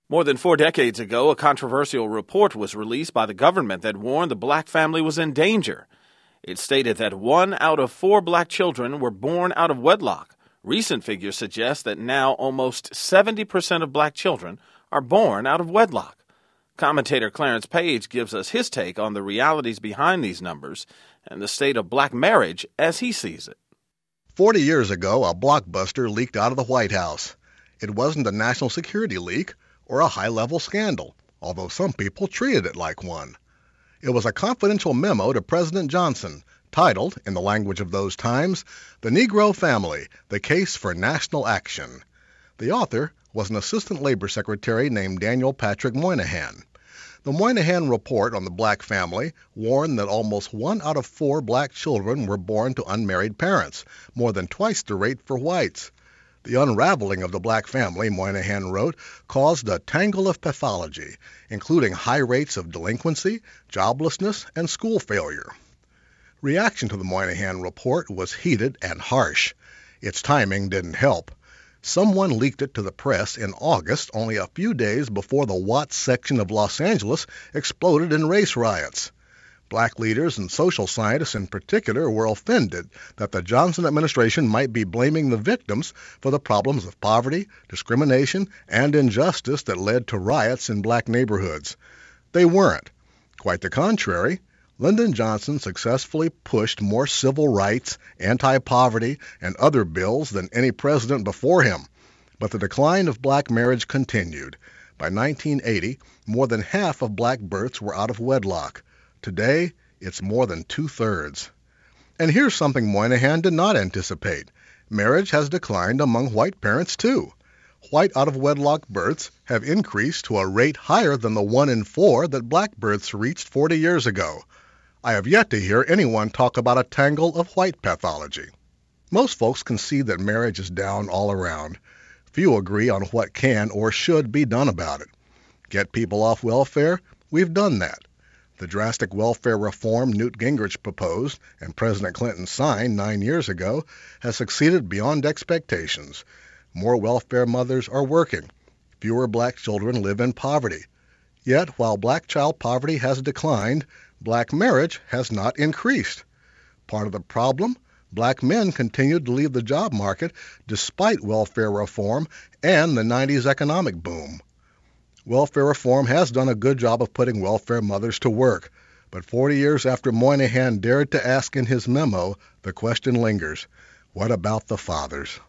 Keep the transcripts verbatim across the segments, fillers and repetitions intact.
More than four decades ago, a controversial report was released by the government that warned the black family was in danger. It stated that one out of four black children were born out of wedlock. Recent figures suggest that now almost seventy percent of black children are born out of wedlock. Commentator Clarence Page gives us his take on the realities behind these numbers and the state of black marriage as he sees it. Forty years ago, a blockbuster leaked out of the White House. It wasn't a national security leak or a high-level scandal, although some people treated it like one. It was a confidential memo to President Johnson, titled, in the language of those times, The Negro Family, The Case for National Action. The author was an assistant labor secretary named Daniel Patrick Moynihan. The Moynihan report on the black family warned that almost one out of four black children were born to unmarried parents, more than twice the rate for whites. The unraveling of the black family, Moynihan wrote, caused a tangle of pathology, including high rates of delinquency, joblessness, and school failure. Reaction to the Moynihan report was heated and harsh. Its timing didn't help. Someone leaked it to the press in August, only a few days before the Watts section of Los Angeles exploded in race riots. Black leaders and social scientists in particular were offended that the Johnson administration might be blaming the victims for the problems of poverty, discrimination, and injustice that led to riots in black neighborhoods. They weren't. Quite the contrary. Lyndon Johnson successfully pushed more civil rights, anti-poverty, and other bills than any president before him. But the decline of black marriage continued. By nineteen eighty, more than half of black births were out of wedlock. Today, it's more than two-thirds. And here's something Moynihan did not anticipate. Marriage has declined among white parents, too. White out-of-wedlock births have increased to a rate higher than the one in four that black births reached forty years ago. I have yet to hear anyone talk about a tangle of white pathology. Most folks can see that marriage is down all around. Few agree on what can or should be done about it. Get people off welfare? We've done that. The drastic welfare reform Newt Gingrich proposed and President Clinton signed nine years ago has succeeded beyond expectations. More welfare mothers are working. Fewer black children live in poverty. Yet, while black child poverty has declined, black marriage has not increased. Part of the problem? Black men continued to leave the job market despite welfare reform and the nineties economic boom. Welfare reform has done a good job of putting welfare mothers to work, but forty years after Moynihan dared to ask in his memo, the question lingers. What about the fathers?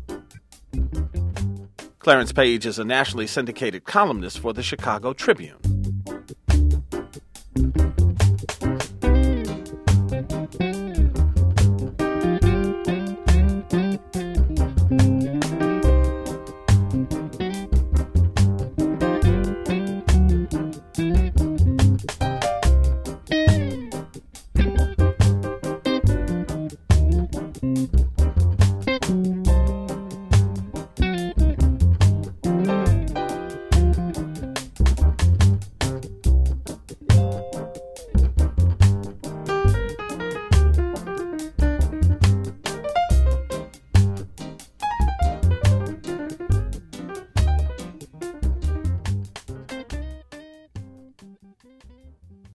Clarence Page is a nationally syndicated columnist for the Chicago Tribune.